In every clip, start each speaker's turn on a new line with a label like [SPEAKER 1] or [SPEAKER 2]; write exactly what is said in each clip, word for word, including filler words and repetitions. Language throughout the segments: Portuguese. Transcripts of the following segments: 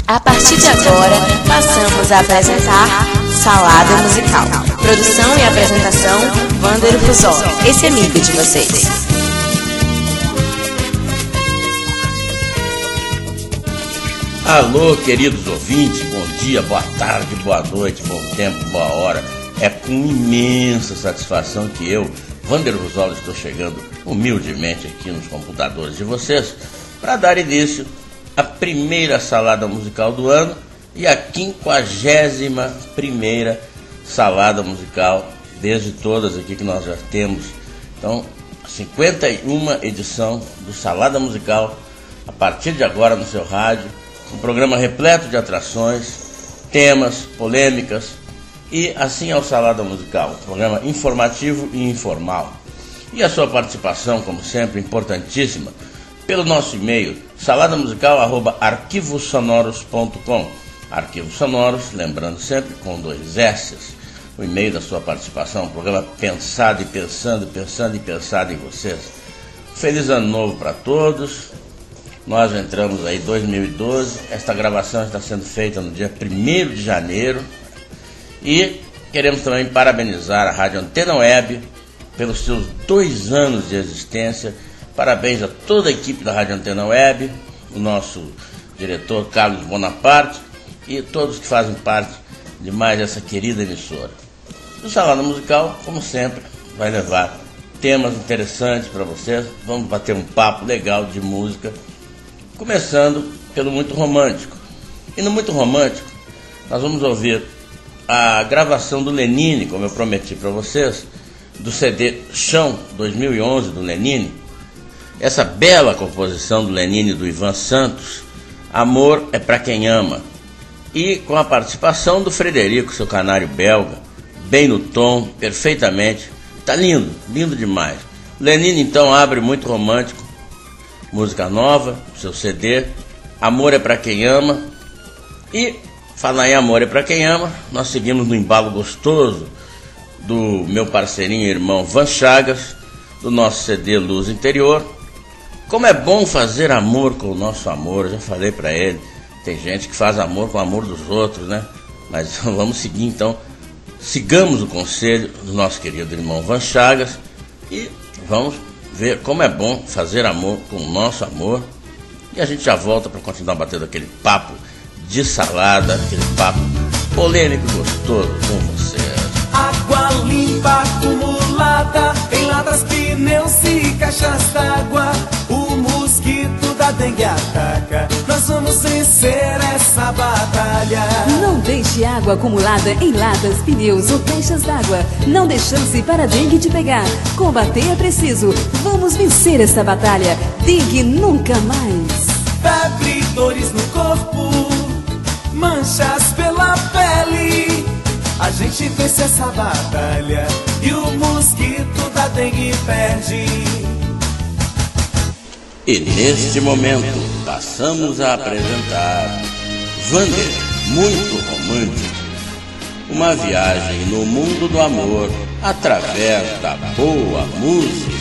[SPEAKER 1] A partir de agora, passamos a apresentar Salada Musical. Produção e apresentação, Wander Fusol, esse amigo de vocês.
[SPEAKER 2] Alô, queridos ouvintes, bom dia, boa tarde, boa noite, bom tempo, boa hora. É com imensa satisfação que eu, Wander Fusol, estou chegando humildemente aqui nos computadores de vocês para dar início à primeira salada musical do ano e a quinquagésima primeira salada musical, desde todas aqui que nós já temos. Então, cinquenta e uma edição do Salada Musical, a partir de agora no seu rádio, um programa repleto de atrações, temas, polêmicas, e assim é o Salada Musical, um programa informativo e informal. E a sua participação, como sempre, importantíssima, pelo nosso e-mail, saladamusical arroba arquivos sonoros ponto com. Arquivos Sonoros, lembrando sempre, com dois S's. O e-mail da sua participação, um programa pensado e pensando, pensando e pensado em vocês. Feliz Ano Novo para todos. Nós entramos aí em dois mil e doze. Esta gravação está sendo feita no dia primeiro de janeiro. E queremos também parabenizar a Rádio Antena Web pelos seus dois anos de existência. Parabéns a toda a equipe da Rádio Antena Web, o nosso diretor Carlos Bonaparte e todos que fazem parte de mais essa querida emissora. O Salada Musical, como sempre, vai levar temas interessantes para vocês. Vamos bater um papo legal de música, começando pelo Muito Romântico. E no Muito Romântico, nós vamos ouvir a gravação do Lenine, como eu prometi para vocês, do C D Chão dois mil e onze do Lenine. Essa bela composição do Lenine e do Ivan Santos, Amor é pra quem ama, e com a participação do Frederico, seu canário belga, bem no tom, perfeitamente. Tá lindo, lindo demais. Lenine então abre Muito Romântico, música nova, seu C D, Amor é pra quem ama. E falar em Amor é pra quem ama, nós seguimos no embalo gostoso do meu parceirinho e irmão Van Chagas, do nosso C D Luz Interior. Como é bom fazer amor com o nosso amor, eu já falei pra ele. Tem gente que faz amor com o amor dos outros, né? Mas vamos seguir então, sigamos o conselho do nosso querido irmão Van Chagas e vamos ver como é bom fazer amor com o nosso amor. E a gente já volta para continuar batendo aquele papo de salada, aquele papo polêmico e gostoso com vocês.
[SPEAKER 3] Água limpa acumulada em latas, pneus e caixas d'água. O mosquito da dengue ataca. Nós vamos vencer essa batalha.
[SPEAKER 4] Não deixe água acumulada em latas, pneus ou caixas d'água. Não dê chance para a dengue te pegar. Combater é preciso. Vamos vencer essa batalha. Dengue nunca mais.
[SPEAKER 3] Febre, dores no corpo, manchas pela pele. A gente vence essa batalha e o mosquito da dengue perde.
[SPEAKER 2] E neste momento passamos a apresentar Wander, Muito Romântico, uma viagem no mundo do amor através da boa música.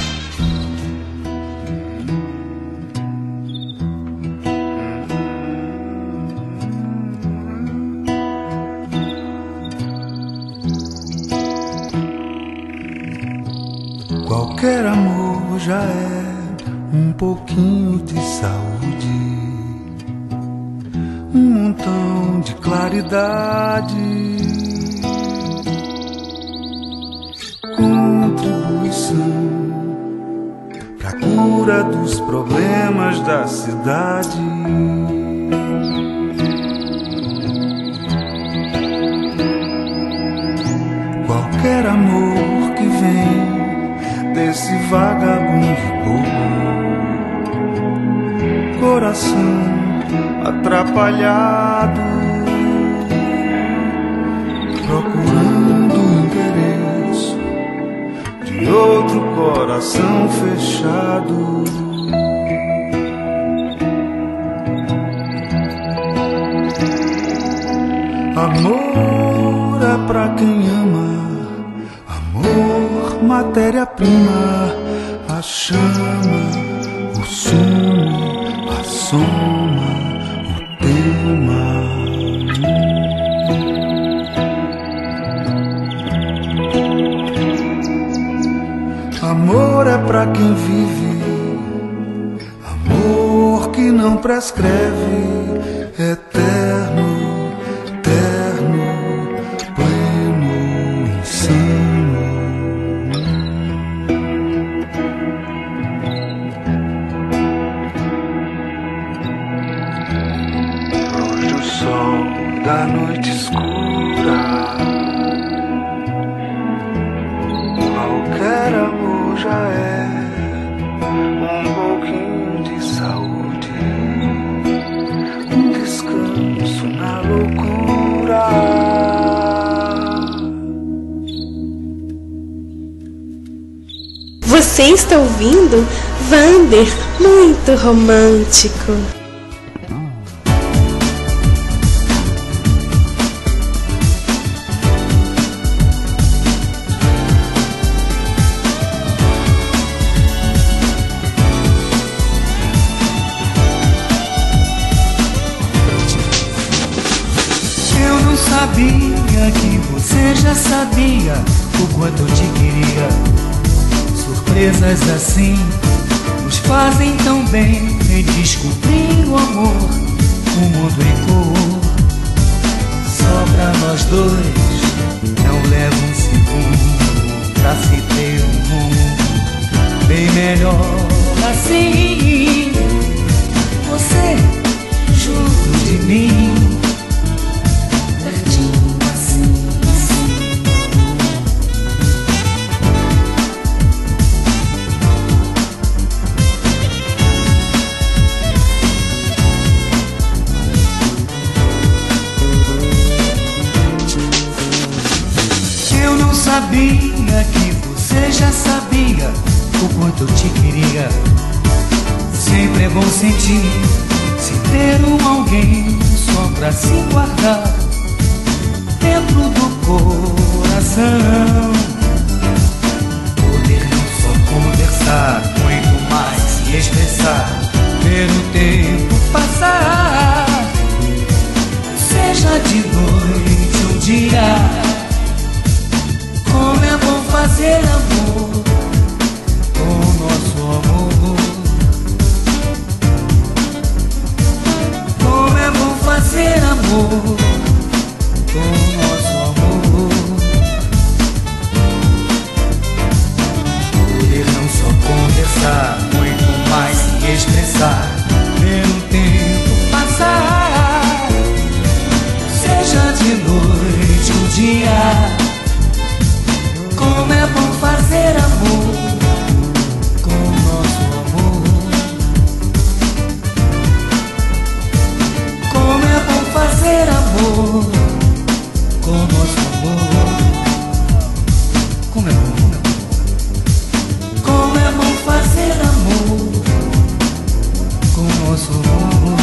[SPEAKER 5] Qualquer amor já é um pouquinho de saúde, um montão de claridade, contribuição pra cura dos problemas da cidade. Qualquer amor que vem desse vagabundo bobo, coração atrapalhado, procurando o endereço de outro coração fechado. Amor é pra quem ama, amor, matéria-prima, a chama, o sumo, a soma, o tempo. prescreve eterno, terno, pleno, insano. Longe do sol da noite escura, qualquer amor já é um pouquinho de saúde, um descanso na loucura.
[SPEAKER 6] Você está ouvindo Vander, muito romântico.
[SPEAKER 3] Sabia que você já sabia o quanto eu te queria. Surpresas assim nos fazem tão bem. Redescobrir o amor, o mundo em cor. Só pra nós dois não leva um segundo pra se ter um mundo bem melhor assim. Você junto de mim, sabia que você já sabia o quanto eu te queria. Sempre é bom sentir, se ter um alguém só pra se guardar dentro do coração. Poder não só conversar, muito mais se expressar, ver o tempo passar, seja de noite ou dia. Como é bom fazer amor com o nosso amor. Como é bom fazer amor com o nosso amor. Poder não só conversar, muito mais se expressar, ver o tempo passar, seja de noite ou dia. Como é bom fazer amor com o nosso amor. Como é bom fazer amor com o nosso amor. Como é bom, como é bom fazer amor com o nosso amor.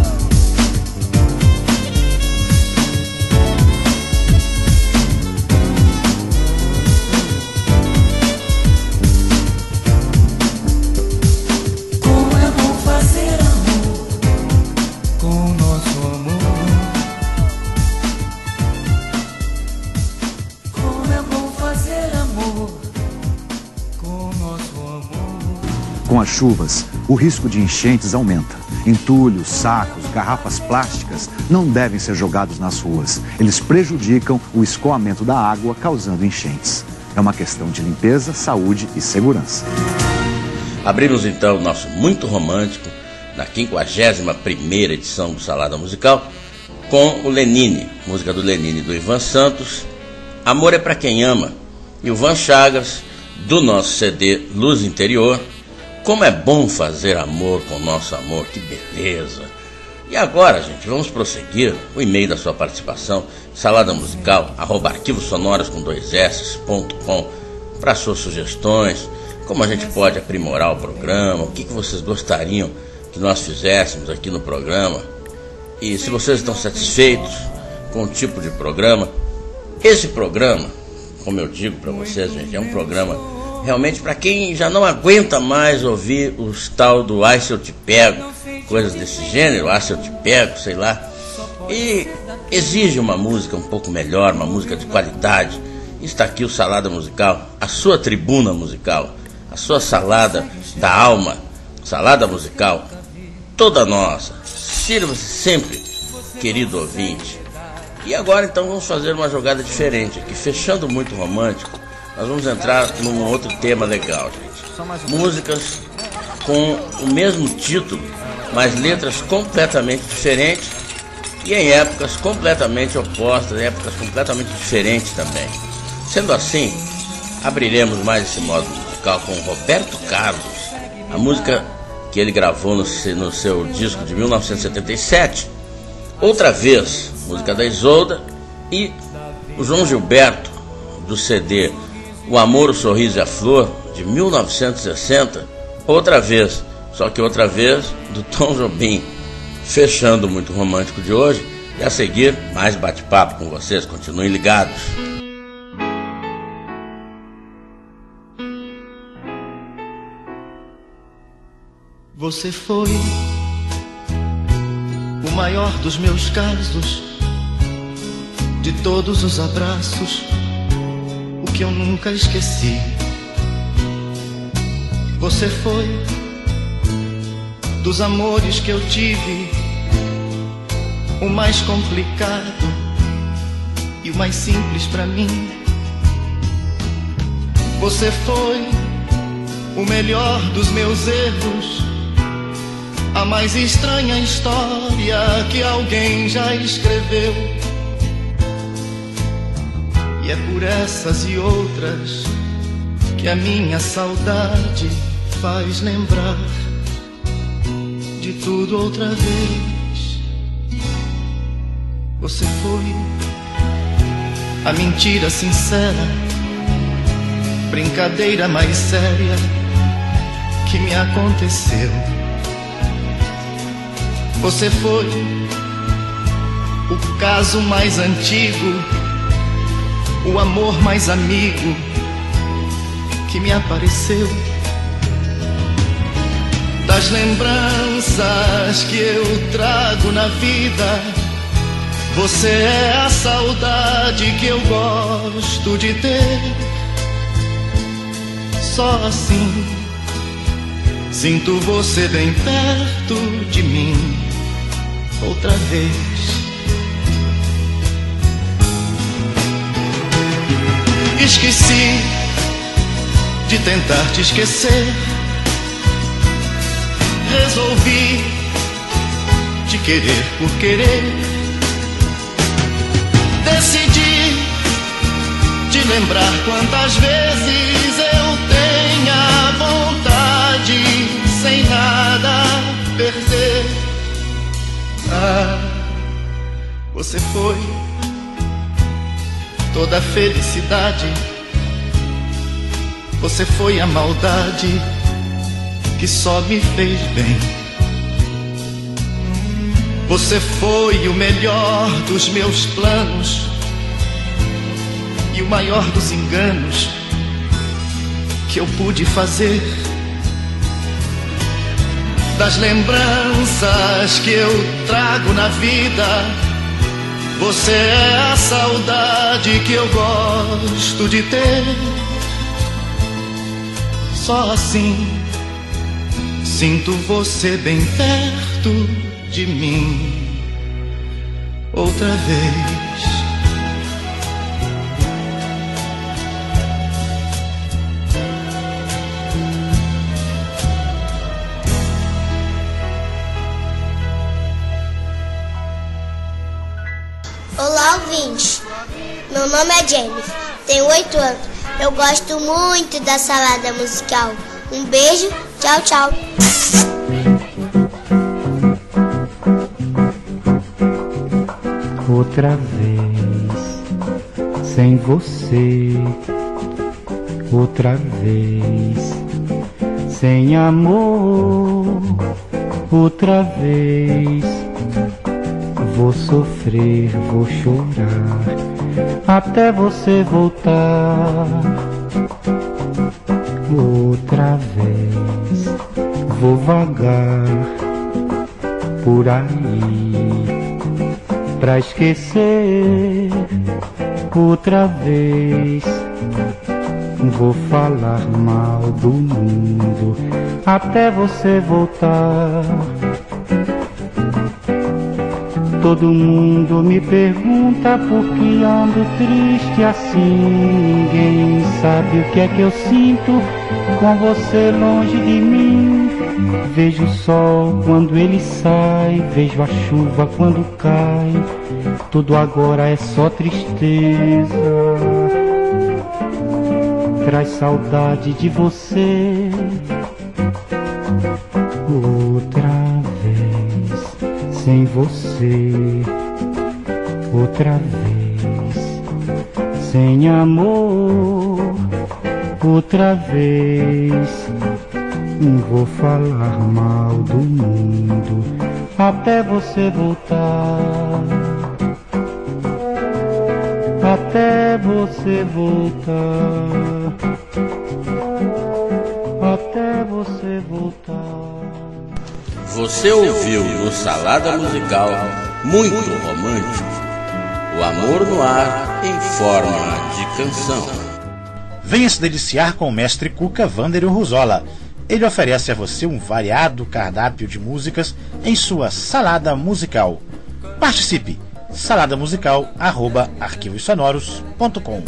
[SPEAKER 7] Com as chuvas, o risco de enchentes aumenta. Entulhos, sacos, garrafas plásticas não devem ser jogados nas ruas. Eles prejudicam o escoamento da água, causando enchentes. É uma questão de limpeza, saúde e segurança.
[SPEAKER 2] Abrimos então o nosso Muito Romântico na quinquagésima primeira edição do Salada Musical com o Lenine, música do Lenine do Ivan Santos, Amor é Pra Quem Ama, e o Van Chagas, do nosso C D Luz Interior, Como é Bom Fazer Amor com o Nosso Amor, que beleza! E agora, gente, vamos prosseguir o e-mail da sua participação, salada musical, arroba arquivos sonoros com dois s ponto com, para suas sugestões, como a gente pode aprimorar o programa, o que, que vocês gostariam que nós fizéssemos aqui no programa. E se vocês estão satisfeitos com o tipo de programa, esse programa, como eu digo para vocês, gente, é um programa realmente para quem já não aguenta mais ouvir os tal do Ai Se Eu Te Pego, coisas desse gênero, Ai Se Eu Te Pego, sei lá, e exige uma música um pouco melhor, uma música de qualidade. Está aqui o Salada Musical, a sua tribuna musical, a sua salada da alma, Salada Musical, toda nossa. Sirva-se sempre, querido ouvinte. E agora então vamos fazer uma jogada diferente aqui, fechando muito romântico. Nós vamos entrar num outro tema legal, gente. Músicas com o mesmo título, mas letras completamente diferentes e em épocas completamente opostas, em épocas completamente diferentes também. Sendo assim, abriremos mais esse modo musical com Roberto Carlos, a música que ele gravou no, no seu disco de mil novecentos e setenta e sete, Outra Vez, música da Isolda, e o João Gilberto, do C D O Amor, o Sorriso e a Flor, de mil novecentos e sessenta, Outra Vez, só que outra vez do Tom Jobim. Fechando o Muito Romântico de hoje, e a seguir mais bate-papo com vocês, continuem ligados.
[SPEAKER 8] Você foi o maior dos meus casos, de todos os abraços, o que eu nunca esqueci. Você foi dos amores que eu tive, o mais complicado e o mais simples pra mim. Você foi o melhor dos meus erros, a mais estranha história que alguém já escreveu. E é por essas e outras que a minha saudade faz lembrar de tudo outra vez. Você foi a mentira sincera, brincadeira mais séria que me aconteceu. Você foi o caso mais antigo, o amor mais amigo que me apareceu. Das lembranças que eu trago na vida, você é a saudade que eu gosto de ter. Só assim sinto você bem perto de mim outra vez. Esqueci de tentar te esquecer, resolvi te querer por querer. Decidi te lembrar quantas vezes eu tenha vontade, sem nada perder. Ah, você foi toda a felicidade, você foi a maldade que só me fez bem. Você foi o melhor dos meus planos e o maior dos enganos que eu pude fazer. Das lembranças que eu trago na vida, você é a saudade que eu gosto de ter. Só assim sinto você bem perto de mim outra vez.
[SPEAKER 9] Olá, ouvintes. Meu nome é James, tenho oito anos. Eu gosto muito da salada musical. Um beijo, tchau, tchau.
[SPEAKER 10] Outra vez, sem você. Outra vez, sem amor. Outra vez, vou sofrer, vou chorar, até você voltar. Outra vez, vou vagar por aí pra esquecer. Outra vez, vou falar mal do mundo até você voltar. Todo mundo me pergunta por que ando triste assim. Ninguém sabe o que é que eu sinto com você longe de mim. Vejo o sol quando ele sai, vejo a chuva quando cai. Tudo agora é só tristeza. Traz saudade de você. Outra vez sem você, outra vez sem amor, outra vez vou falar mal do mundo até você voltar, até você voltar, até você voltar.
[SPEAKER 2] Você ouviu no Salada Musical Muito Romântico, o amor no ar em forma de canção.
[SPEAKER 11] Venha se deliciar com o mestre Cuca Vânderio Ruzola. Ele oferece a você um variado cardápio de músicas em sua Salada Musical. Participe! salada musical arroba arquivos sonoros ponto com.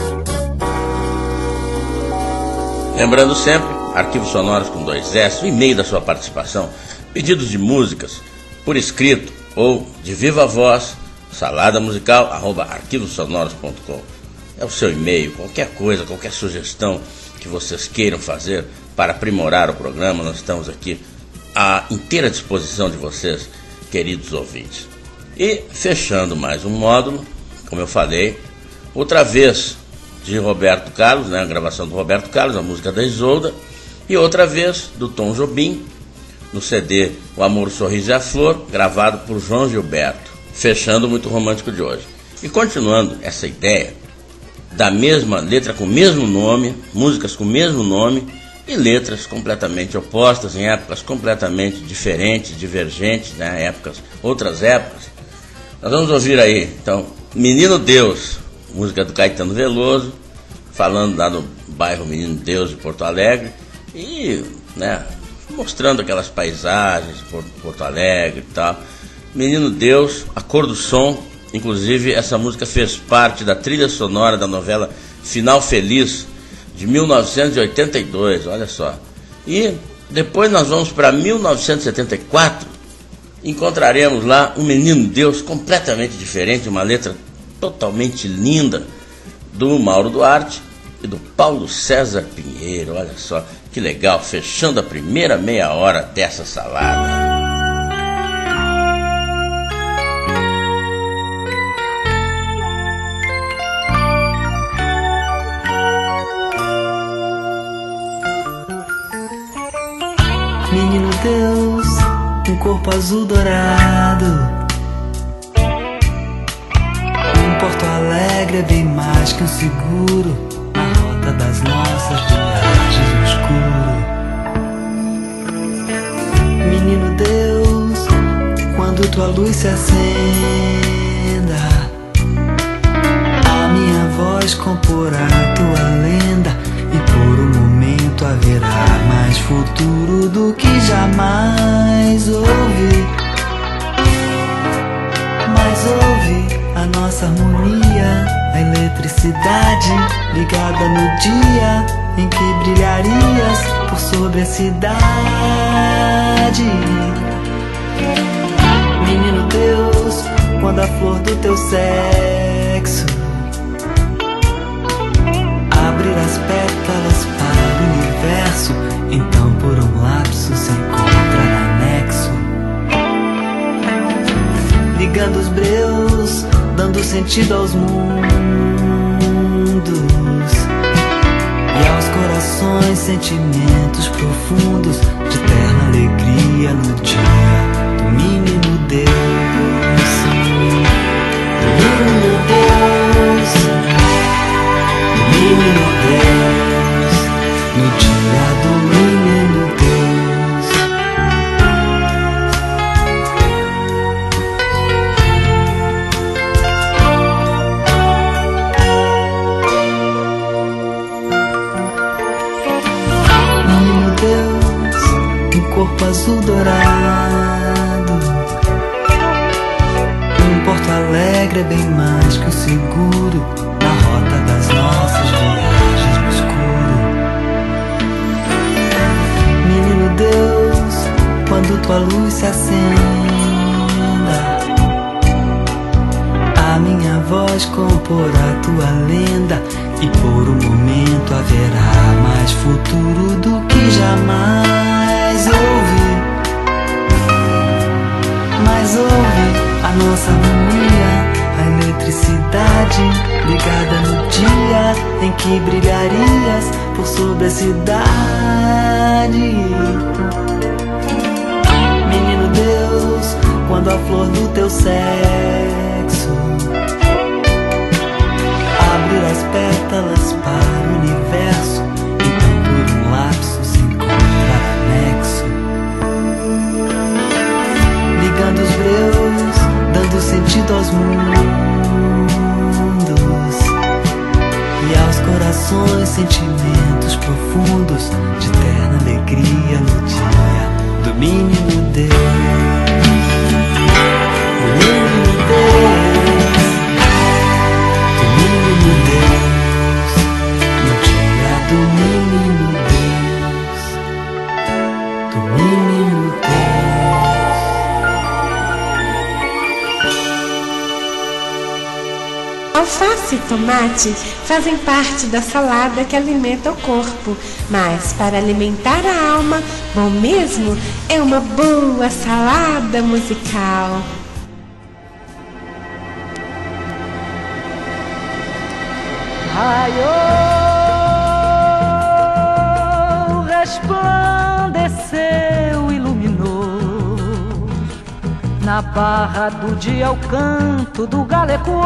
[SPEAKER 2] Lembrando sempre, Arquivos Sonoros com dois S, o e-mail da sua participação, pedidos de músicas por escrito ou de viva voz, salada musical arroba arquivos sonoros ponto com. É o seu e-mail, qualquer coisa, qualquer sugestão que vocês queiram fazer para aprimorar o programa, nós estamos aqui à inteira disposição de vocês, queridos ouvintes. E fechando mais um módulo, como eu falei, outra vez de Roberto Carlos, né, a gravação do Roberto Carlos, a música da Isolda, e outra vez do Tom Jobim, no C D O Amor, o Sorriso e a Flor, gravado por João Gilberto, fechando o Muito Romântico de hoje. E continuando essa ideia da mesma letra com o mesmo nome, músicas com o mesmo nome e letras completamente opostas, em épocas completamente diferentes, divergentes, né, épocas, outras épocas. Nós vamos ouvir aí, então, Menino Deus, música do Caetano Veloso, falando lá no bairro Menino Deus de Porto Alegre e, né, mostrando aquelas paisagens, Porto Alegre e tal. Menino Deus, A Cor do Som, inclusive essa música fez parte da trilha sonora da novela Final Feliz, de mil novecentos e oitenta e dois, olha só. E depois nós vamos para mil novecentos e setenta e quatro, encontraremos lá um Menino Deus completamente diferente, uma letra totalmente linda, do Mauro Duarte e do Paulo César Pinheiro, olha só. Que legal, fechando a primeira meia hora dessa salada.
[SPEAKER 3] Menino Deus, um corpo azul dourado. Um Porto Alegre é bem mais que um seguro na rota das nossas viagens no escuro. Menino Deus, quando tua luz se acenda, a minha voz comporá tua lenda, e por um momento haverá mais futuro do que jamais ouvi. Mas ouve a nossa harmonia, a eletricidade ligada no dia em que brilharias por sobre a cidade. Menino Deus, quando a flor do teu sexo abrir as pétalas para o universo, então por um lapso se encontra anexo, ligando os breus, dando sentido aos mundos e aos corações sentimentos profundos de terna alegria no dia do menino Deus. Menino Deus, menino Deus, no dia do menino Deus. Menino Deus, um corpo azul dourado. regra é bem mais que o seguro na rota das nossas viagens no escuro. Menino Deus, quando tua luz se acenda, a minha voz comporá tua lenda, e por um momento haverá mais futuro do que jamais ouvi. Mas ouve a nossa harmonia, a eletricidade ligada no dia em que brilharias por sobre a cidade. Menino Deus, quando a flor do teu sexo abrir as pétalas para o universo, então por um lapso se encontrará nexo, ligando os breus, dando sentido aos mundos e aos corações, sentimentos profundos de eterna alegria no dia do menino Deus. Do menino Deus, do menino Deus, no dia do menino Deus, do menino Deus.
[SPEAKER 6] Alface e tomate fazem parte da salada que alimenta o corpo, mas para alimentar a alma, bom mesmo é uma boa salada musical.
[SPEAKER 12] Raiou, resplandeceu, iluminou. Na barra do dia o canto do galo ecoou.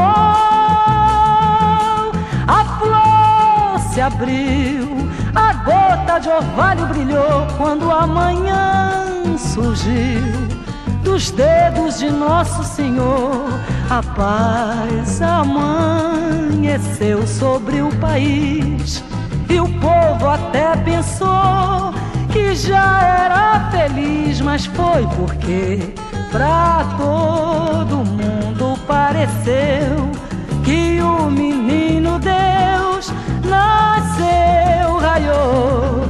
[SPEAKER 12] A flor se abriu, a gota de orvalho brilhou quando a manhã surgiu. Dos dedos de Nosso Senhor, a paz amanheceu sobre o país. E o povo até pensou que já era feliz, mas foi porque pra todo mundo pareceu que o menino Deus nasceu. Raiou,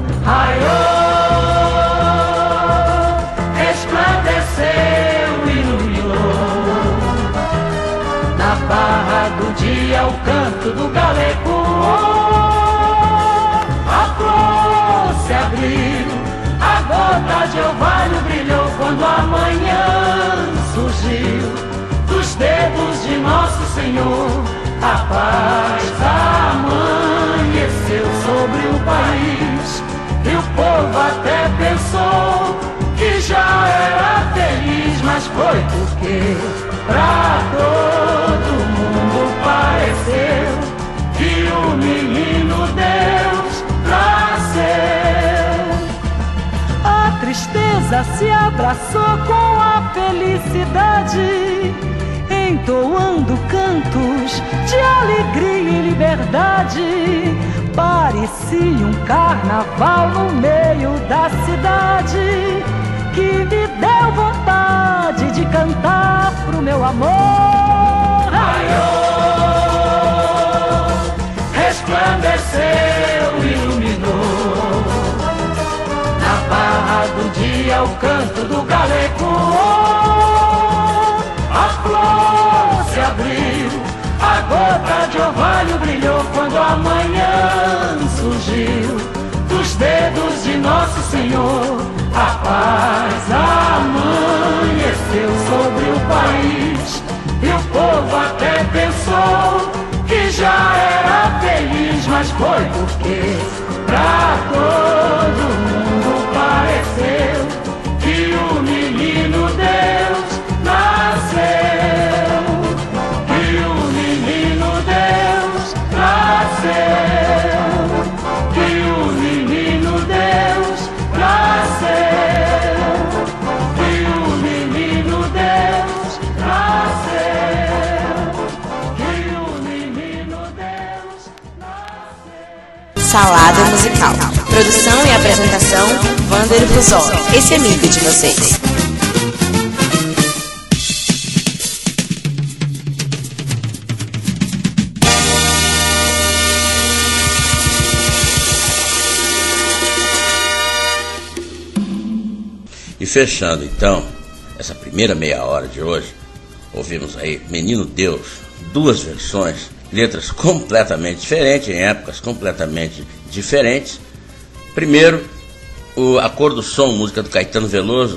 [SPEAKER 12] raiou, resplandeceu, iluminou. Na barra do dia o canto do galo ecoou. A flor se abriu, a gota de orvalho brilhou quando a manhã surgiu. Dos dedos de Nosso Senhor, a paz amanheceu sobre o país. E o povo até pensou que já era feliz, mas foi porque pra todo mundo pareceu que o menino Deus nasceu. A tristeza se abraçou com a felicidade, entoando cantos de alegria e liberdade. Parecia um carnaval no meio da cidade, que me deu vontade de cantar pro meu amor. Raiou, resplandeceu, iluminou. Na barra do dia o canto do galo ecoou. A flor se abriu, a gota de orvalho brilhou quando a manhã surgiu. Dos dedos de Nosso Senhor, a paz amanheceu sobre o país. E o povo até pensou que já era feliz, mas foi porque pra todo mundo pareceu que o menino Deus nasceu. Que o menino Deus nasceu. Que o menino Deus nasceu. Que o menino Deus nasceu. Que o menino Deus nasceu.
[SPEAKER 1] Salada musical. Produção e apresentação, Vander Fusola. Esse amigo de vocês.
[SPEAKER 2] fechando então essa primeira meia hora de hoje, ouvimos aí Menino Deus, duas versões, letras completamente diferentes, em épocas completamente diferentes. Primeiro, o A Cor do Som, música do Caetano Veloso,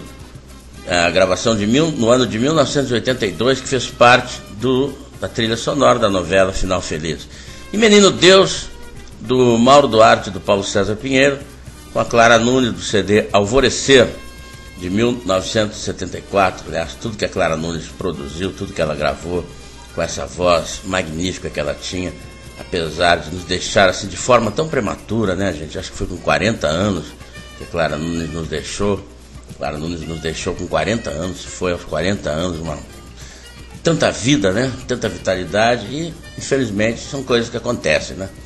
[SPEAKER 2] a gravação de mil, no ano de mil novecentos e oitenta e dois, que fez parte do, da trilha sonora da novela Final Feliz. E Menino Deus, do Mauro Duarte e do Paulo César Pinheiro, com a Clara Nunes, do C D Alvorecer, de mil novecentos e setenta e quatro. Aliás, tudo que a Clara Nunes produziu, tudo que ela gravou, com essa voz magnífica que ela tinha, apesar de nos deixar assim de forma tão prematura, né, gente? Acho que foi com quarenta anos que a Clara Nunes nos deixou. Clara Nunes nos deixou com quarenta anos, foi aos quarenta anos, uma... tanta vida, né? Tanta vitalidade, e infelizmente são coisas que acontecem, né?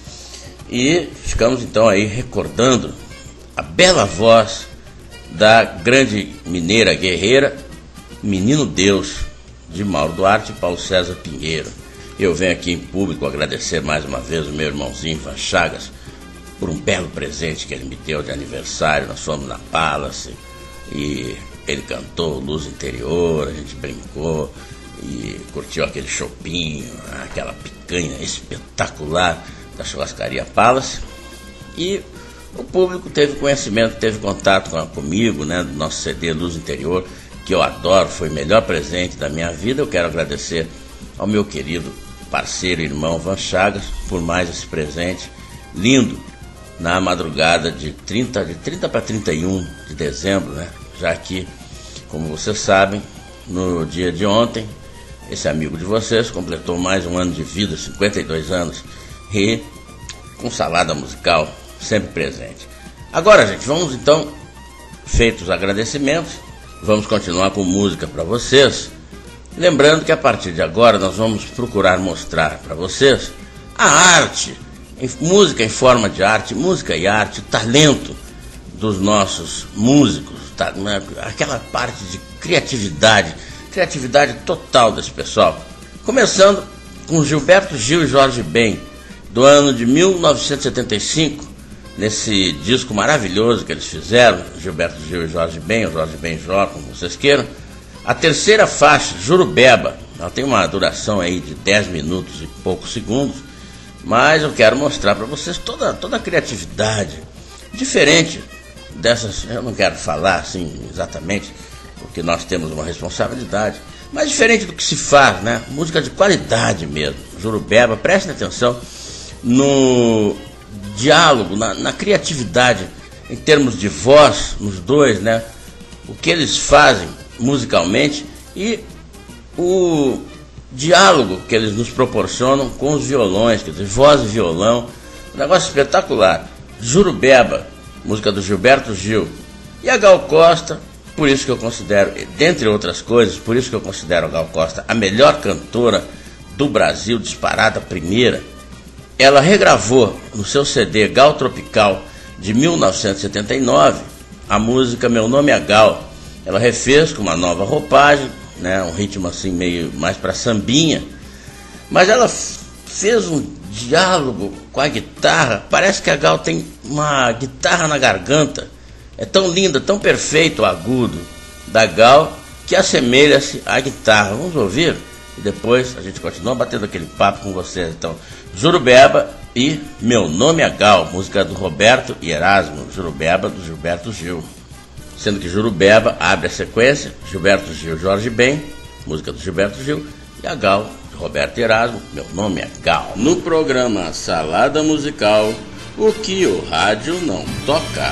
[SPEAKER 2] E ficamos então aí recordando a bela voz da grande mineira guerreira Menino Deus, de Mauro Duarte e Paulo César Pinheiro. Eu venho aqui em público agradecer mais uma vez o meu irmãozinho Ivan Chagas por um belo presente que ele me deu de aniversário. Nós fomos na Palace e ele cantou Luz Interior, a gente brincou e curtiu aquele chopinho, aquela picanha espetacular da churrascaria Palace. E o público teve conhecimento, teve contato com, comigo, né, do nosso C D Luz Interior, que eu adoro, foi o melhor presente da minha vida. Eu quero agradecer ao meu querido parceiro e irmão Ivan Chagas por mais esse presente lindo na madrugada de trinta, de trinta para trinta e um de dezembro, né? Já que, como vocês sabem, no dia de ontem, esse amigo de vocês completou mais um ano de vida, cinquenta e dois anos, e com salada musical sempre presente. Agora, gente, vamos então, feitos os agradecimentos, vamos continuar com música para vocês. Lembrando que a partir de agora nós vamos procurar mostrar para vocês a arte, música em forma de arte, música e arte, talento dos nossos músicos, tá, né? Aquela parte de criatividade, criatividade total desse pessoal. Começando com Gilberto Gil e Jorge Ben, do ano de mil novecentos e setenta e cinco, nesse disco maravilhoso que eles fizeram, Gilberto Gil e Jorge Ben, ou Jorge Ben Jó, como vocês queiram. A terceira faixa, Jurubeba, ela tem uma duração aí de dez minutos e poucos segundos, mas eu quero mostrar para vocês toda, toda a criatividade, diferente dessas, eu não quero falar assim exatamente, porque nós temos uma responsabilidade, mas diferente do que se faz, né? Música de qualidade mesmo. Jurubeba, prestem atenção no diálogo, na, na criatividade, em termos de voz, nos dois, né? O que eles fazem musicalmente e o diálogo que eles nos proporcionam com os violões, quer dizer, voz e violão, um negócio espetacular. Jurubeba, música do Gilberto Gil. E a Gal Costa, por isso que eu considero, dentre outras coisas, por isso que eu considero a Gal Costa a melhor cantora do Brasil, disparada primeira. Ela regravou no seu C D Gal Tropical de mil novecentos e setenta e nove a música Meu Nome é Gal. Ela refez com uma nova roupagem, né, um ritmo assim meio mais para sambinha, mas ela fez um diálogo com a guitarra. Parece que a Gal tem uma guitarra na garganta. É tão linda, tão perfeito o agudo da Gal, que assemelha-se à guitarra. Vamos ouvir e depois a gente continua batendo aquele papo com vocês. Então, Jurubeba e Meu Nome é Gal, música do Roberto e Erasmo. Jurubeba, do Gilberto Gil. Sendo que Jurubeba abre a sequência, Gilberto Gil, Jorge Ben, música do Gilberto Gil, e a Gal, de Roberto Erasmo, Meu Nome é Gal. No programa Salada Musical, o que o rádio não toca.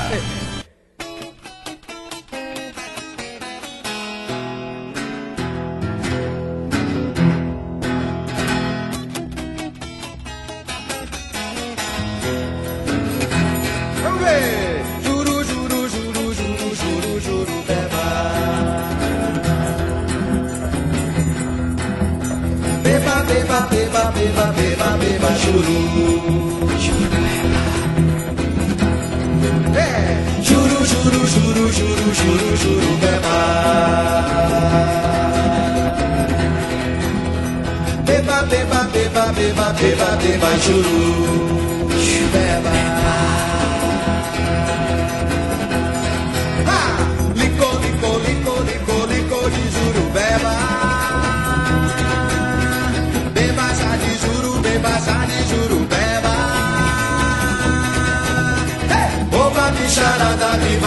[SPEAKER 3] Licou, licou, licou.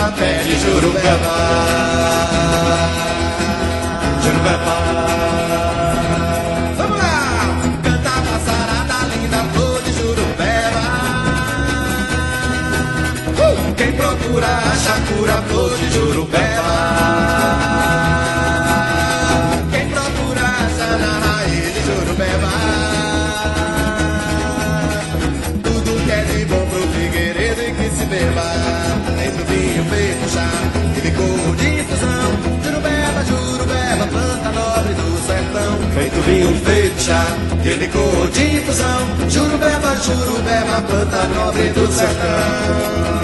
[SPEAKER 3] Jurubeba, pé de Jurubeba. Jurubeba. Vamos lá! Canta a passarada linda, flor de Jurubeba. Uh! Quem procura acha cura, flor de Jurubeba. Quem procura acha na raiz de Jurubeba. Tudo que é de bom pro figueiredo e que se beba. Feito vinho, feito chá, que licor de infusão. Jurubeba, Jurubeba, planta nobre do sertão. Feito vinho, feito chá, que licor de infusão. Jurubeba, Jurubeba, planta nobre do sertão.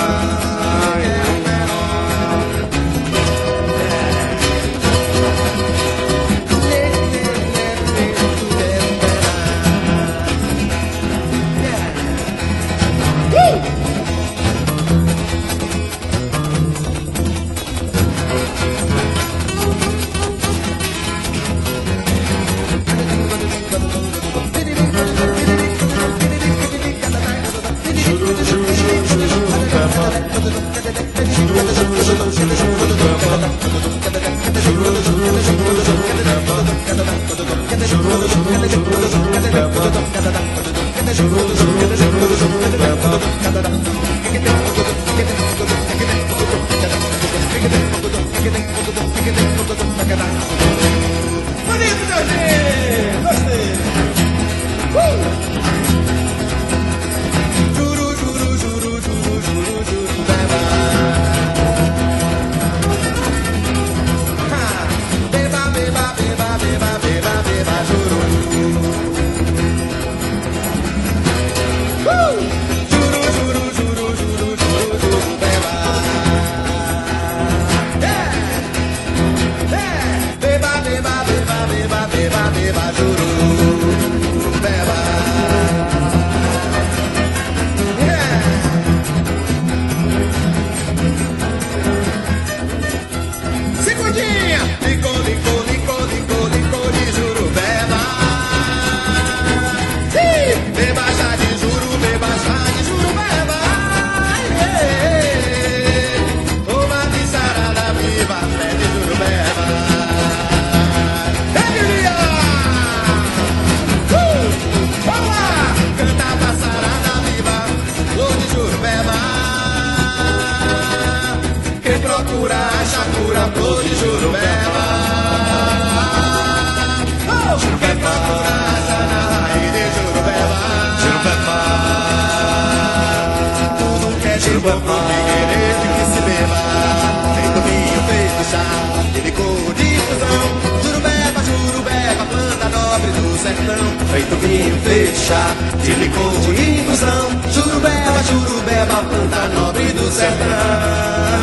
[SPEAKER 3] Feito vinho, feito chá, de licor de infusão. Jurubeba, Jurubeba, planta nobre do sertão.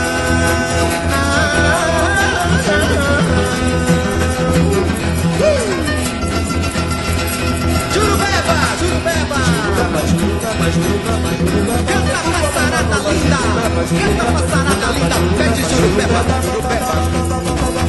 [SPEAKER 3] Jurubeba, Jurubeba, Jurubeba, Jurubeba, Jurubeba. Canta a passarada linda, canta a passarada linda, pede Jurubeba, Jurubeba.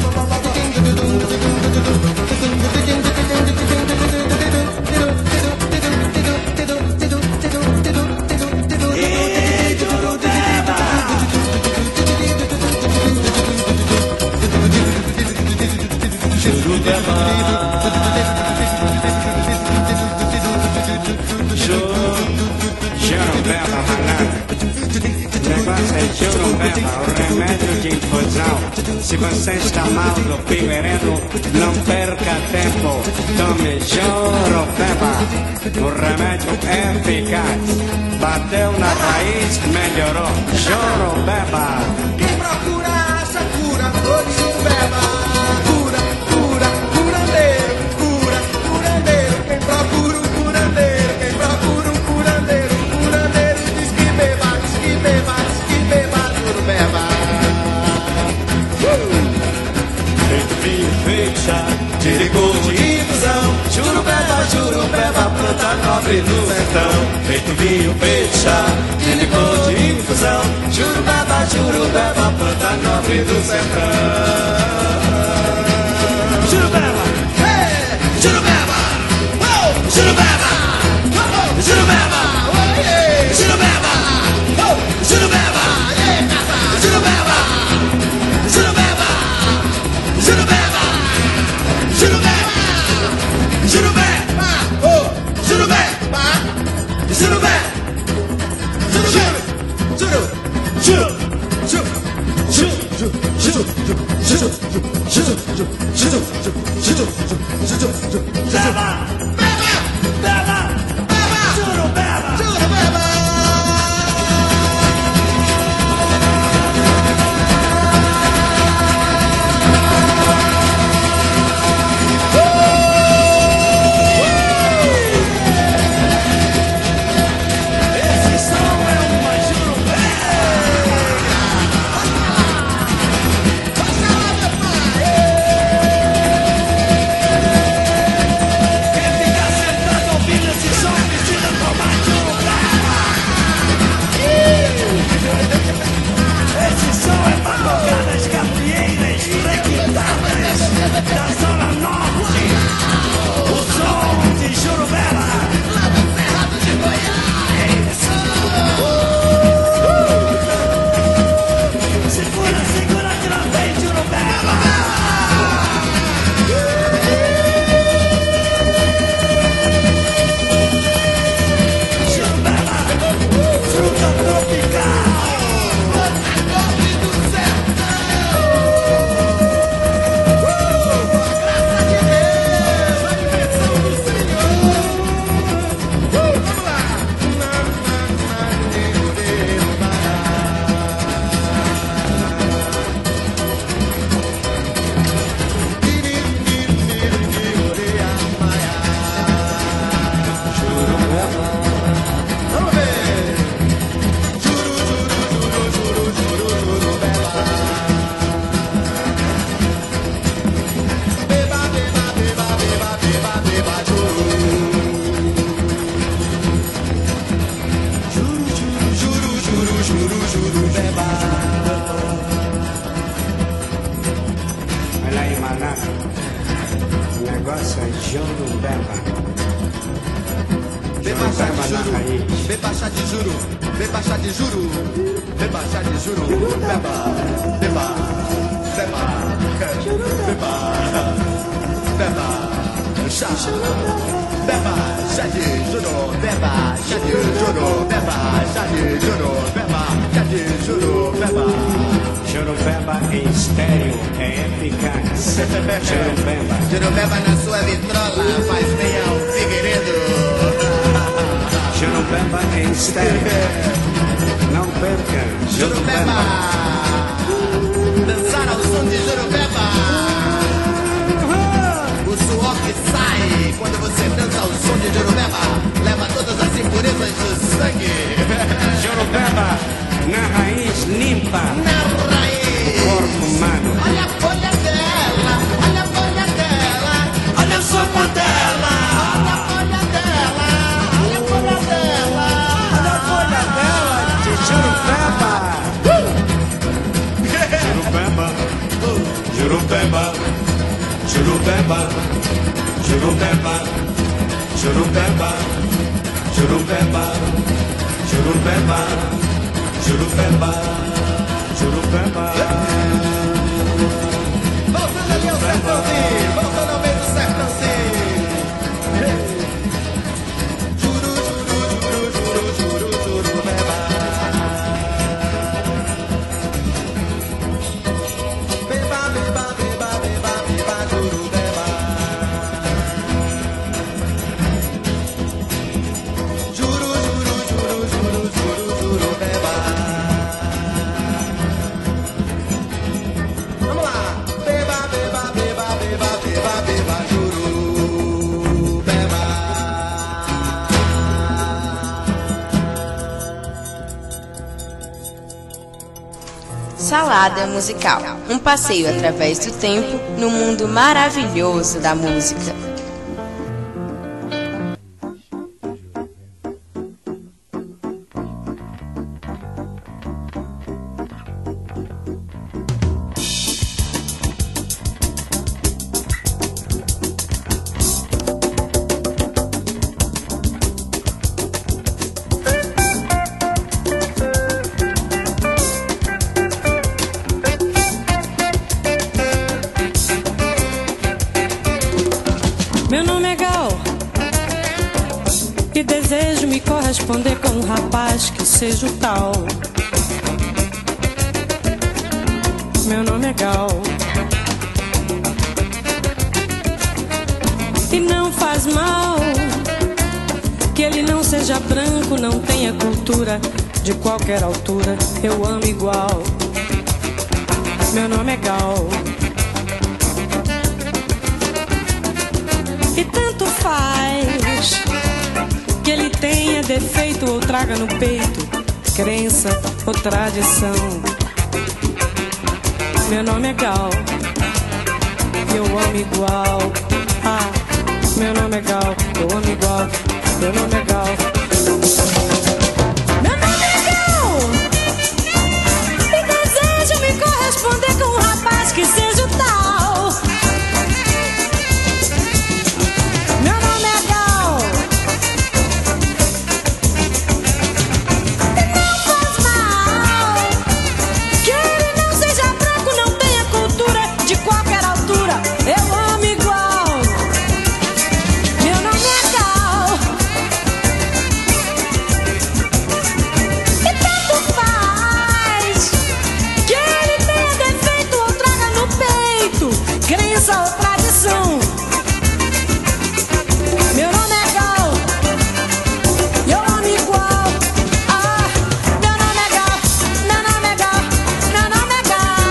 [SPEAKER 13] Jurubeba, malandro. O negócio é Jurubeba, o remédio de infusão. Se você está mal do figueiredo, não perca tempo. Tome Jurubeba, o remédio é eficaz. Bateu na raiz, melhorou. Jurubeba.
[SPEAKER 3] Quem procura acha cura, flor de Jurubeba. Cura, cura, curandeiro, cura, curandeiro. Quem procura o curandeiro, quem procura o curandeiro, o curandeiro diz que beba, diz que beba, diz que beba, Jurubeba. Feito vinho, feito chá, de licor de infusão. Jurubeba, Jurubeba, planta nobre do sertão. Feito vinho, feito chá, de licor de infusão. Jurubeba, Jurubeba, planta nobre do sertão. Jurubeba, hey, Jurubeba, oh, Jurubeba, oh, Jurubeba, oh, yeah, Jurubeba, oh, Jurubeba, yeah,
[SPEAKER 13] Jurupeba em estéreo é eficaz. Jurupeba.
[SPEAKER 14] Jurupeba na sua vitrola faz bem ao Figueiredo.
[SPEAKER 13] Jurupeba em estéreo. Não perca.
[SPEAKER 14] Jurupeba. Dançar ao som de Jurupeba. O suor que sai quando você dança ao som de Jurupeba leva todas as impurezas do sangue.
[SPEAKER 13] Jurupeba na raiz limpa.
[SPEAKER 14] Na raiz.
[SPEAKER 13] Corpo humano.
[SPEAKER 14] Olha a folha dela, olha a folha dela, olha só com dela. Olha a folha dela, olha a folha dela,
[SPEAKER 13] olha a folha dela de Jurupeba. Jurupeba, Jurupeba, Jurupeba, Jurupeba, Jurupeba, Jurupeba, Jurupeba, Jurupeba, Jurupeba.
[SPEAKER 14] Voltando ali ao sertãozinho, voltando ao meio do sertãozinho. Juru, juru, juru, juru, juru, Jurupeba. Beba, beba, beba, beba, beba, Jurupeba. Juru, juru, juru, juru, juru, Jurupeba. Vamos lá! Beba, beba, beba, beba, beba, beba, Jurupeba.
[SPEAKER 1] Salada musical. Um passeio através do tempo no mundo maravilhoso da música.
[SPEAKER 15] Meu nome é Gal e desejo me corresponder com um rapaz que seja o tal. Meu nome é Gal e não seja branco, não tenha cultura, de qualquer altura, eu amo igual. Meu nome é Gal. E tanto faz que ele tenha defeito ou traga no peito crença ou tradição. Meu nome é Gal e eu amo igual. Ah, meu nome é Gal, eu amo igual. Meu nome é Gal. Meu nome é Gal. E desejo me corresponder com um rapaz que seja o tal. Meu nome é Gal. E não faz mal que ele não seja branco, não tenha cultura, de qualquer altura, eu amo igual. Meu nome é Gal. E tanto faz que ele tenha defeito ou traga no peito crença ou tradição. Meu nome é Gal e eu amo igual. Ah, meu nome é Gal, meu nome é Gal, meu nome é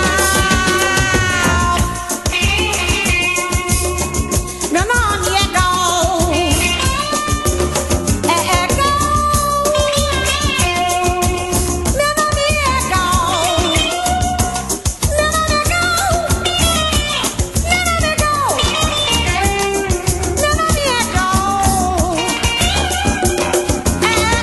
[SPEAKER 15] Gal. Meu nome é Gal. É, é Gal. Meu nome é Gal. Meu nome é Gal. Meu nome é Gal. Meu nome é Gal. É, é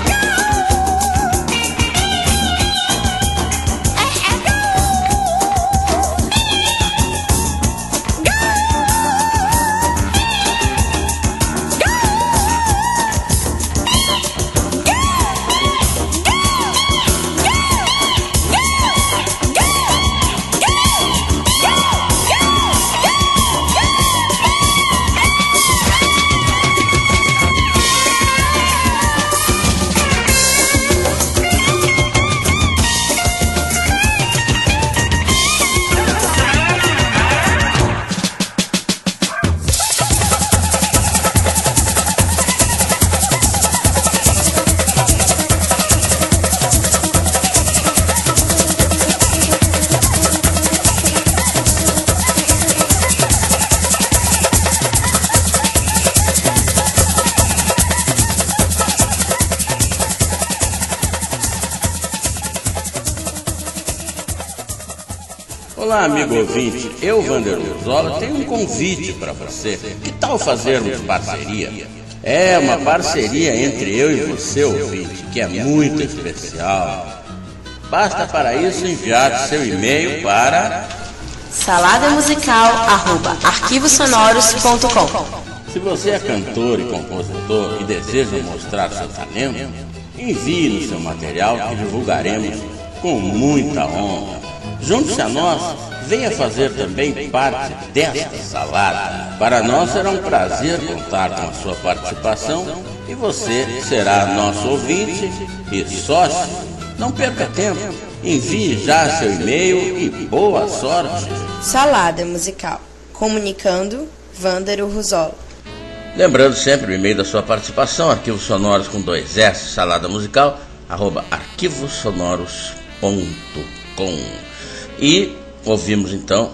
[SPEAKER 2] Olá, amigo ouvinte, eu, Vander Luzola, tenho um convite para você. Que tal fazermos parceria? É uma parceria entre eu e você, ouvinte, que é muito especial. Basta para isso enviar seu e-mail para
[SPEAKER 1] saladamusical arroba arquivosonoros ponto com.
[SPEAKER 2] Se você é cantor e compositor e deseja mostrar seu talento, envie-nos seu material que divulgaremos com muita honra. Junte-se a nós, venha fazer também parte desta salada. Para nós será um prazer contar com a sua participação e você será nosso ouvinte e sócio. Não perca tempo, envie já seu e-mail e boa sorte.
[SPEAKER 1] Salada Musical, comunicando Vander Ruzola.
[SPEAKER 2] Lembrando sempre o e-mail da sua participação, arquivos sonoros com dois S, salada musical, arroba arquivosonoros ponto com. E ouvimos então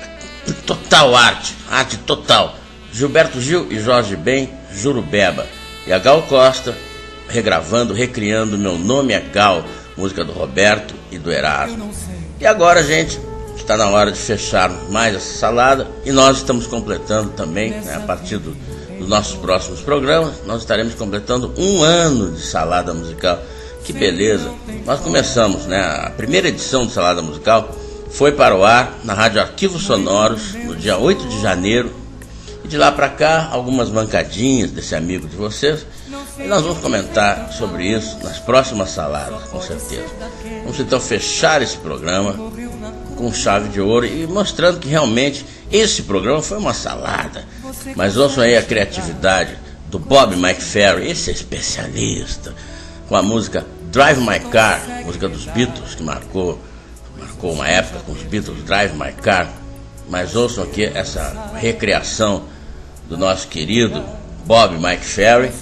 [SPEAKER 2] total arte, arte total, Gilberto Gil e Jorge Ben, Jurubeba, e a Gal Costa regravando, recriando Meu Nome é Gal, música do Roberto e do Erasmo. E agora, gente, está na hora de fechar mais essa salada e nós estamos completando também, né, a partir do, dos nossos próximos programas, nós estaremos completando um ano de salada musical. Que beleza! Nós começamos, né, a primeira edição de Salada Musical foi para o ar na Rádio Arquivos Sonoros no dia oito de janeiro. E de lá para cá, algumas mancadinhas desse amigo de vocês. E nós vamos comentar sobre isso nas próximas saladas, com certeza. Vamos então fechar esse programa com chave de ouro e mostrando que realmente esse programa foi uma salada. Mas ouçam aí a criatividade do Bob McFerrin, esse é especialista, com a música Drive My Car, música dos Beatles, que marcou, marcou uma época com os Beatles, Drive My Car. Mas ouçam aqui essa recriação do nosso querido Bob McFerrin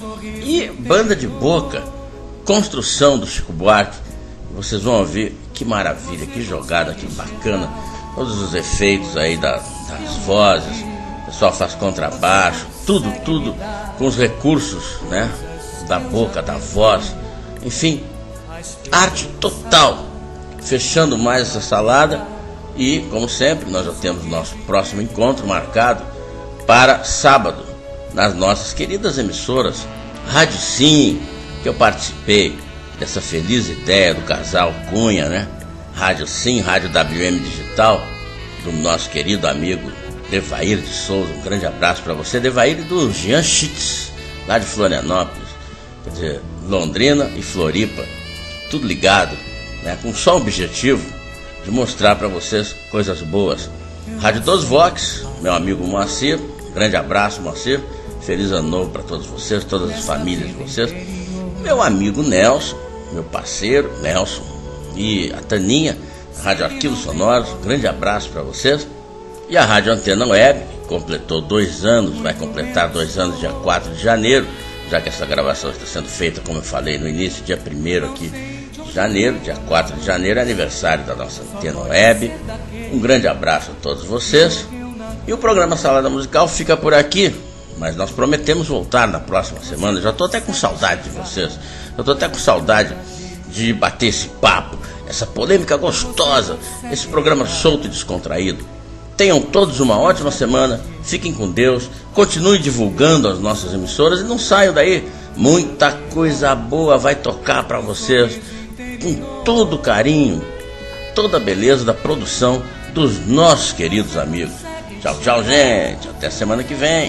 [SPEAKER 2] E Banda de Boca, construção do Chico Buarque. Vocês vão ouvir que maravilha, que jogada, que bacana. Todos os efeitos aí da, das vozes, o pessoal faz contrabaixo, tudo, tudo com os recursos, né, da boca, da voz. Enfim, arte total. Fechando mais essa salada. E, como sempre, nós já temos nosso próximo encontro marcado para sábado, nas nossas queridas emissoras Rádio Sim, que eu participei dessa feliz ideia do casal Cunha, né? Rádio Sim, Rádio W M Digital, do nosso querido amigo Devair de Souza. Um grande abraço para você, Devair, e do Jean Chitz, lá de Florianópolis, quer dizer, Londrina e Floripa, tudo ligado, né? Com só o objetivo de mostrar para vocês coisas boas. Rádio dos Vox, meu amigo Moacir, grande abraço, Moacir. Feliz ano novo para todos vocês, todas as famílias de vocês. Meu amigo Nelson, meu parceiro Nelson, e a Taninha, Rádio Arquivos Sonoros, grande abraço para vocês. E a Rádio Antena Web, que completou dois anos, vai completar dois anos dia quatro de janeiro, já que essa gravação está sendo feita, como eu falei no início, dia primeiro aqui de janeiro, dia quatro de janeiro, é aniversário da nossa Antena Web. Um grande abraço a todos vocês. E o programa Salada Musical fica por aqui, mas nós prometemos voltar na próxima semana. Já estou até com saudade de vocês, eu estou até com saudade de bater esse papo, essa polêmica gostosa, esse programa solto e descontraído. Tenham todos uma ótima semana, fiquem com Deus, continuem divulgando as nossas emissoras e não saiam daí. Muita coisa boa vai tocar para vocês, com todo o carinho, toda a beleza da produção dos nossos queridos amigos. Tchau, tchau, gente, até semana que vem.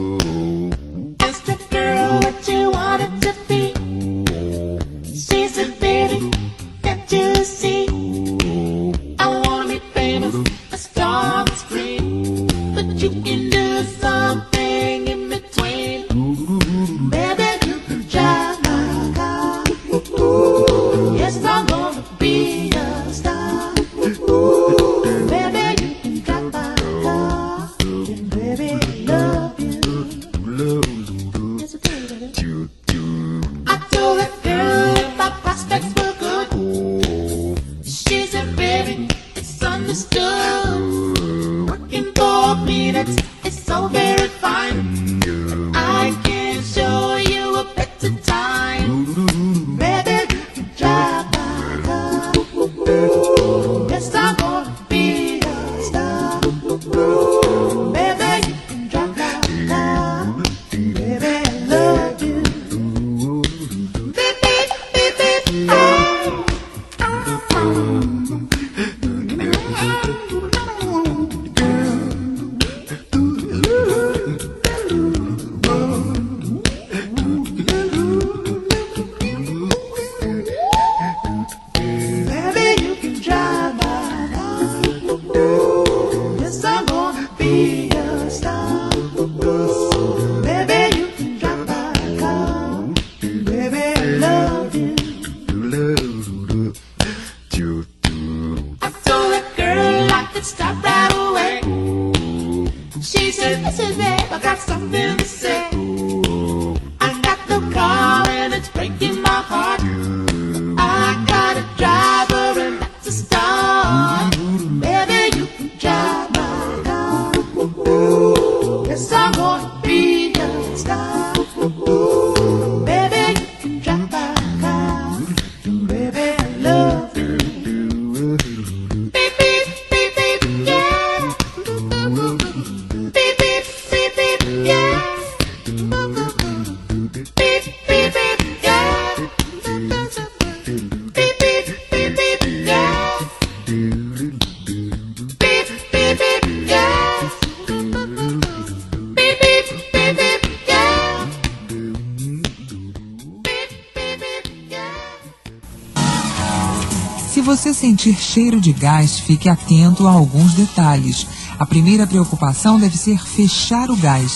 [SPEAKER 16] Se você sentir cheiro de gás, fique atento a alguns detalhes. A primeira preocupação deve ser fechar o gás.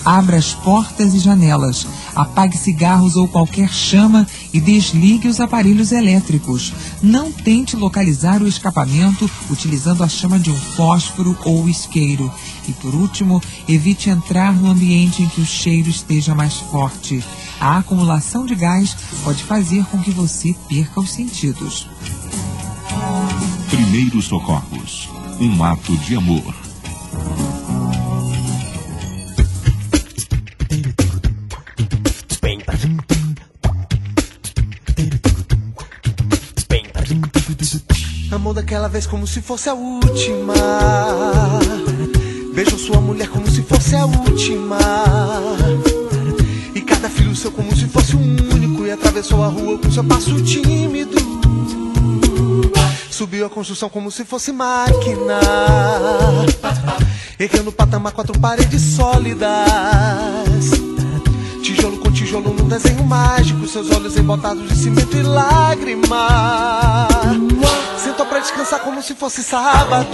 [SPEAKER 16] Abra as portas e janelas, apague cigarros ou qualquer chama e desligue os aparelhos elétricos. Não tente localizar o escapamento utilizando a chama de um fósforo ou isqueiro. E por último, evite entrar no ambiente em que o cheiro esteja mais forte. A acumulação de gás pode fazer com que você perca os sentidos.
[SPEAKER 17] Primeiros socorros. Um ato de amor.
[SPEAKER 3] Amor daquela vez como se fosse a última. Beijou sua mulher como se fosse a última. E cada filho seu como se fosse um único. E atravessou a rua com seu passo tímido. Subiu a construção como se fosse máquina. Erguendo o patamar quatro paredes sólidas. Tijolo com tijolo num desenho mágico. Seus olhos embotados de cimento e lágrimas. Sentou pra descansar como se fosse sábado.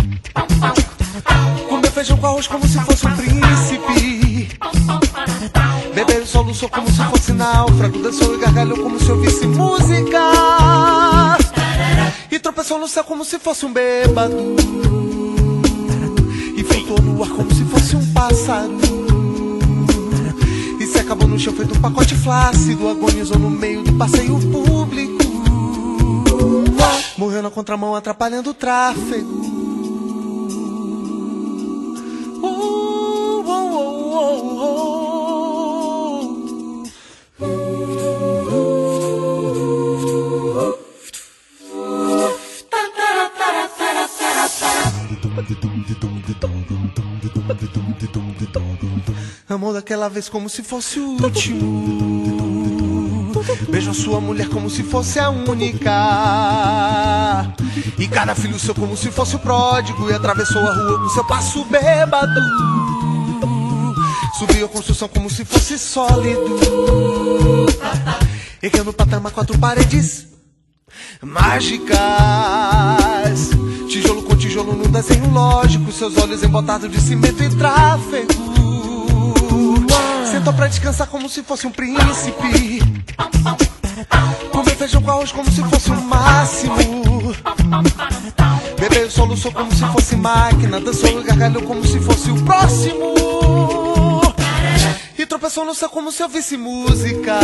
[SPEAKER 3] Comeu feijão com arroz como se fosse um príncipe. Bebeu e soluçou como se fosse náufrago. Dançou e gargalhou como se ouvisse música. E tropeçou no céu como se fosse um bêbado. E flutuou no ar como se fosse um pássaro. E se acabou no chão feito um pacote flácido. Agonizou no meio do passeio público. Morreu na contramão atrapalhando o tráfego. Oh, oh, oh, oh, oh. Amor daquela vez como se fosse o último. Beijou sua mulher como se fosse a única. E cada filho seu como se fosse o pródigo. E atravessou a rua com seu passo bêbado. Subiu a construção como se fosse sólido. Erguendo o patamar quatro paredes mágicas. Tijolo com tijolo num desenho lógico. Seus olhos embotados de cimento e tráfego. Sentou pra descansar como se fosse um príncipe. Comeu feijão com arroz como se fosse o máximo. Bebeu e soluçou como se fosse máquina. Dançou e gargalhou como se fosse o próximo. E tropeçou no céu como se ouvisse música.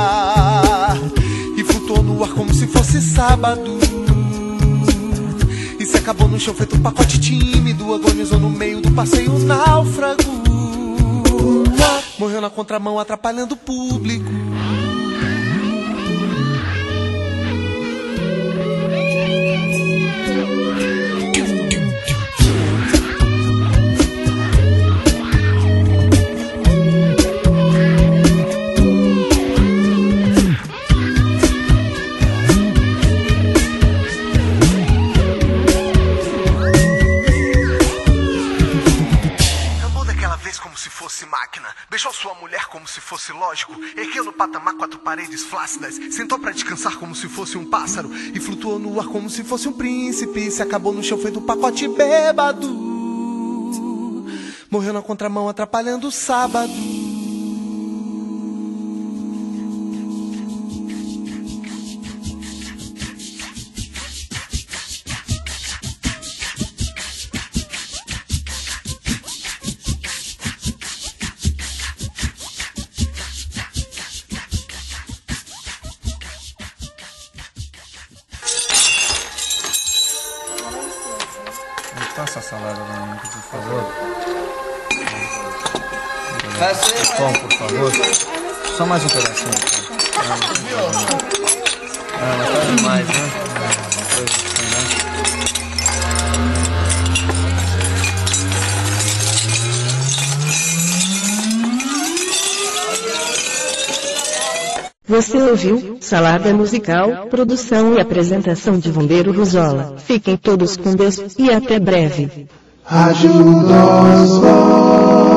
[SPEAKER 3] E flutuou no ar como se fosse sábado. E se acabou no chão feito um pacote tímido. Agonizou no meio do passeio náufrago. Morreu na contramão atrapalhando o público. Beijou sua mulher como se fosse lógico. Ergueu no patamar quatro paredes flácidas. Sentou pra descansar como se fosse um pássaro. E flutuou no ar como se fosse um príncipe. Se acabou no chão feito um pacote bêbado. Morreu na contramão atrapalhando o sábado.
[SPEAKER 18] Passa a salada pra mim, por favor. Pão, por favor. Só mais um pedacinho. Ah, mas tá demais, né?
[SPEAKER 19] Você ouviu Salada Musical, produção e apresentação de Vandeiro Ruzola. Fiquem todos com Deus e até breve.
[SPEAKER 20] Ajuda os